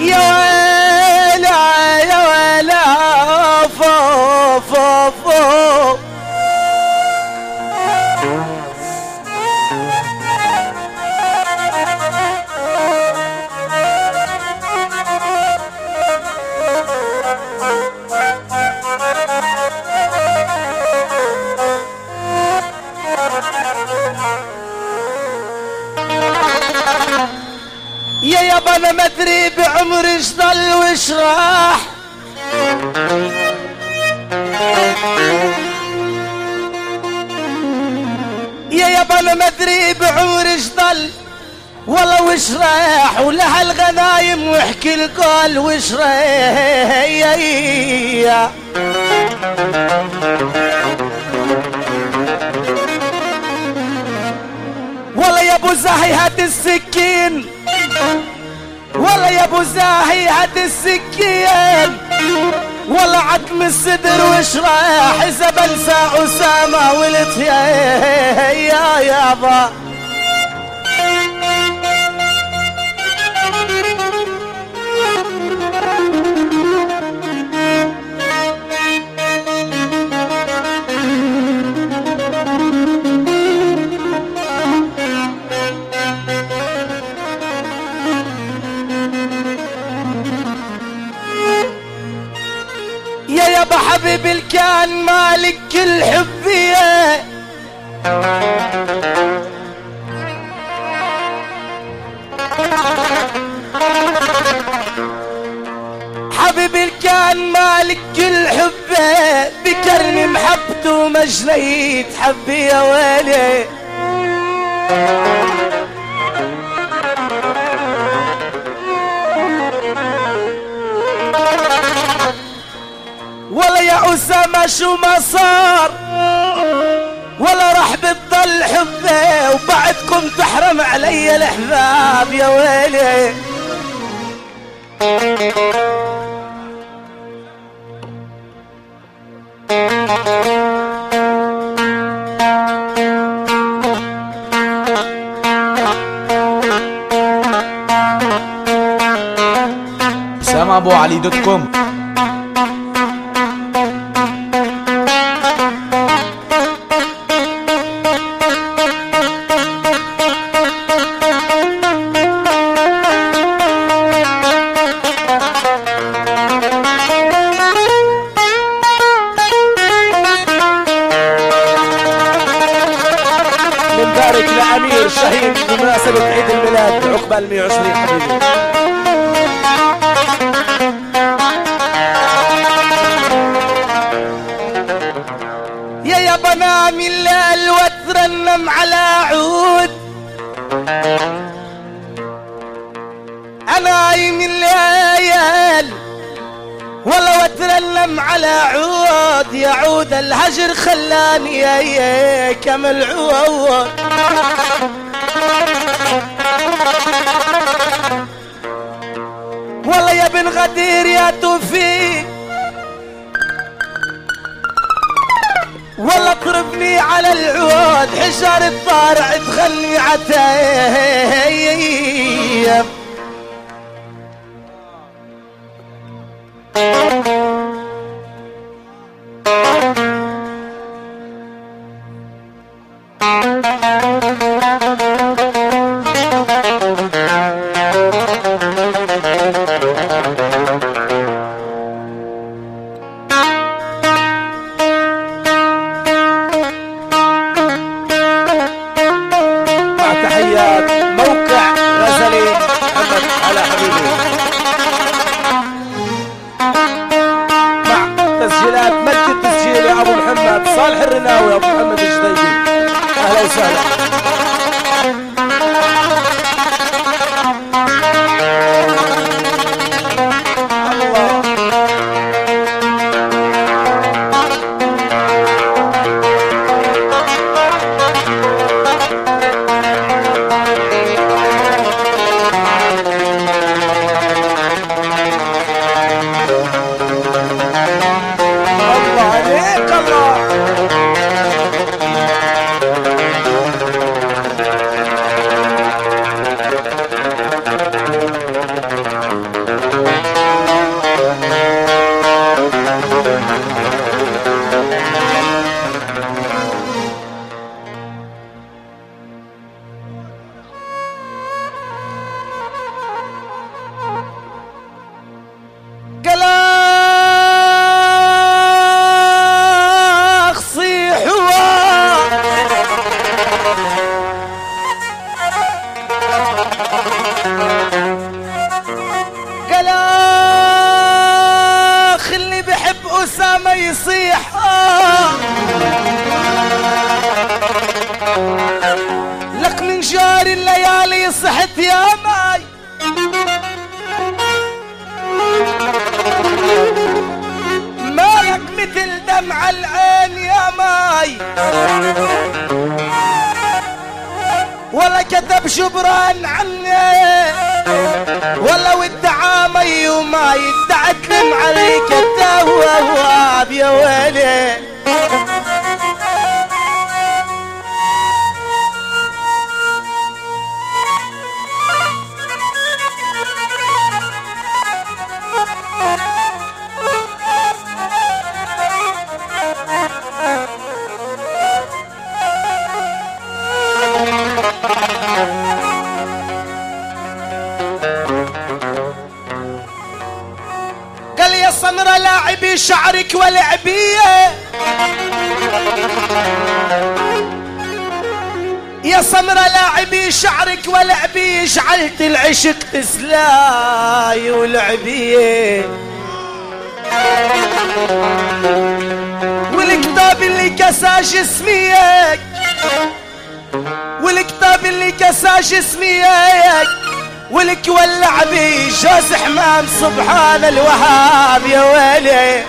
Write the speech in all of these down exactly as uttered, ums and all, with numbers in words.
يا ويلا يا ويلا فو فو فو يا يابا انا ما ادري بعمري ايش ضل وايش راح يا يابا انا ما ادري بعمري ايش ضل والله وش راح ولها الغنايم واحكي القول وش راح والله يا ابو زاهي هات السكين والله يا ابو زاهي هات السكين والله عتم الصدر وش راح اذا بنسى اسامه ولد يا يا يابا يا يابا حبيبي الكان مالك كل حبيه حبيبي الكان مالك كل حبه بكرم محبته مجنيت حبي يا ويلي ولا يا أسامة شو ما صار ولا راح بتضل حبه وبعدكم تحرم علي الأحباب يا ويلي أسامة أبو علي دوت كوم. نبارك لأمير الشهيد بمناسبة عيد الميلاد عقبال مية وعشرين حبيبي. يا يا بنام الليل وترنم على عود انا عايم الليل والله وترنم على عود يا عود الهجر خلاني يا كمل عود والله يا بن غدير يا توفيق والله اضربني على العود حجر الطارع تغني عتايب موقع غزلي محمد على حبيبي مع تسجيلات مجد التسجيل يا ابو محمد صالح الرناوي يا ابو محمد الجديدي اهلا وسهلا. الله كتب جبران عني ولو ادعى مي وما يدعى تلم عليك التواب يا ويلي. قال يا سمرة لاعبي شعرك ولعبيه، يا سمرة لاعبي شعرك ولعبيه، جعلت العشق تسلاي ولعبيه. والكتاب اللي كسى جسميك، والكتاب اللي كسى جسميك، ولك ولع بي جوز حمام سبحان الوهاب يا ويلي.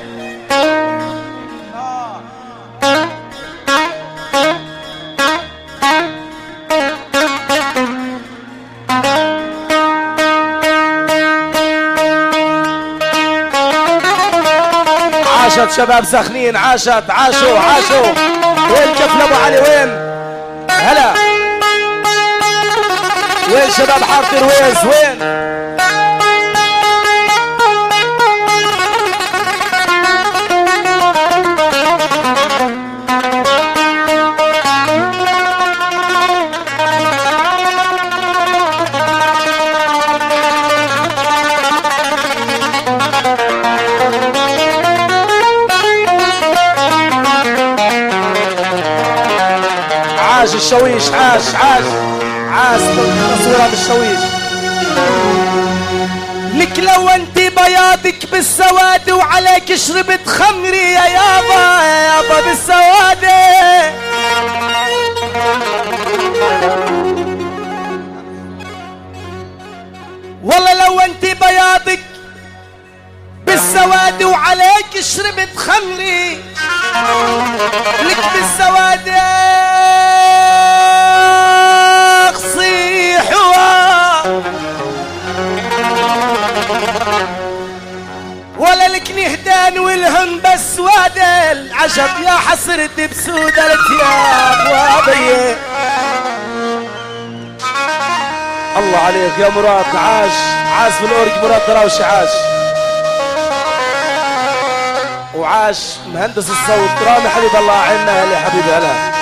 عاشت شباب سخنين، عاشت عاشوا عاشوا. وين كفل ابو علي؟ وين هلا؟ وين شباب حارة الرويز؟ وين؟ عاش الشويش، عاش عاش عاش تصويرها بالشويش. لك لو انت بياضك بالسواد وعليك شربت خمري يا يابا يا يابا بالسواد. والله لو انت بياضك بالسواد وعليك شربت خمري، لك بالسواد ولا لك نهدان والهم بس وادل. عجب يا حسرتي بسود الثياب وابيه. الله عليك يا مراد، عاش عاش في الأورج مراد دراوشي، عاش وعاش مهندس الصوت رامي حبيب الله عنا يا حبيبي. هلا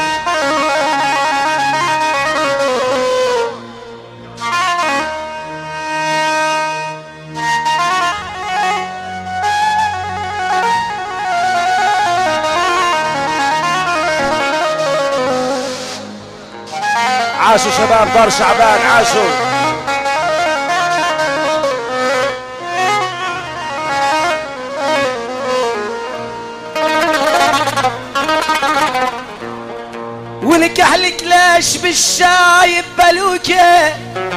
عاشوا شباب دار شعبان، عاشوا. ولك اهلك ليش بالشاي بلوكه،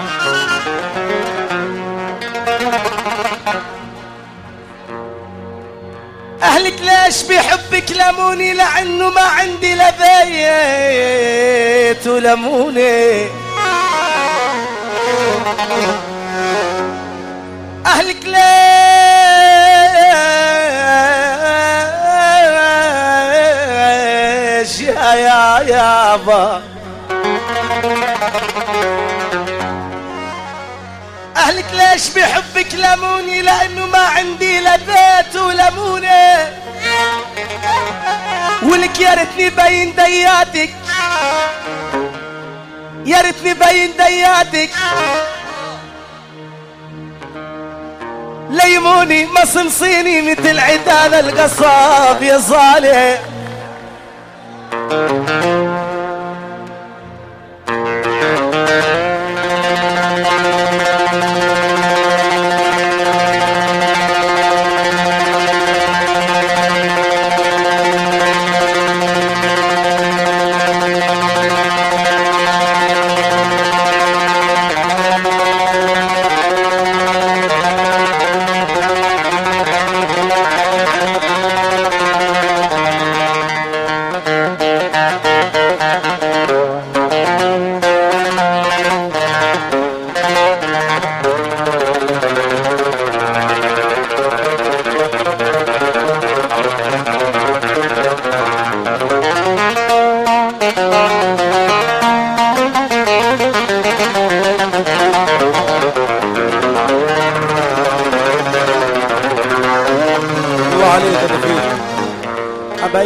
اهلك ليش بيحبك لموني لانه ما عندي لا بيت ولموني. اهلك ليش يا يا يابا، اهلك ليش بيحبك لموني لانه ما عندي لا بيت ولموني. ولك يا ريتني بين دياتك، يا ريتني بين دياتك، ليموني مصنصيني مثل عيدان القصاب يا صالح.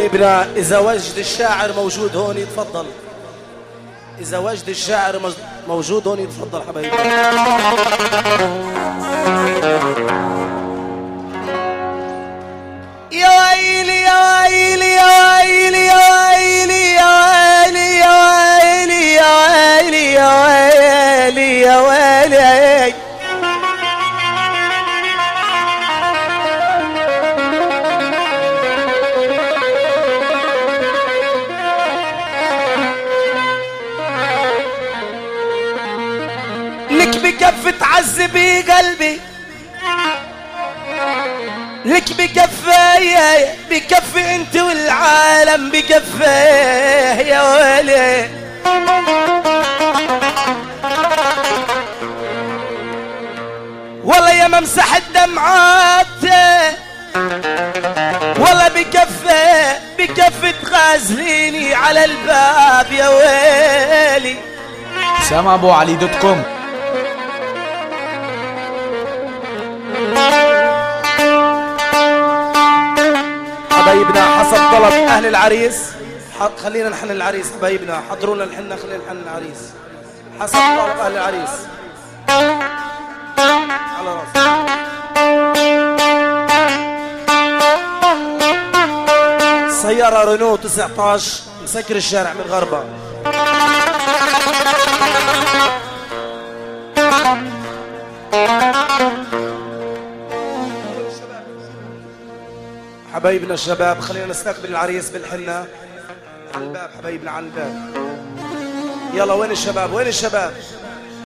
حبايبنا إذا وجد الشاعر موجود هون يتفضل. إذا وجد الشاعر موجود هون يتفضل حبايبنا. يا ويلي يا ويلي يا ويلي يا ويلي يا ويلي يا ويلي يا ويلي يا ويلي يا ويلي لك بكف تعذبي قلبي، لك بكفاية بكفي انت والعالم بكفاية يا ولي. والله يا ممسح الدمعات والله بكفي بكفي تغازليني على الباب يا ويلي. سام ابو علي دوت كوم. حبايبنا حسب طلب اهل العريس، خلينا نحن العريس حبايبنا، حضروا لنا الحنه، خلينا نحن العريس حسب طلب اهل العريس. على راسي سيارة رينو تسعة عشر مسكر الشارع من الغربة. حبايبنا الشباب خلينا نستقبل العريس بالحنة على الباب حبايبنا، على الباب. يلا وين الشباب؟ وين الشباب؟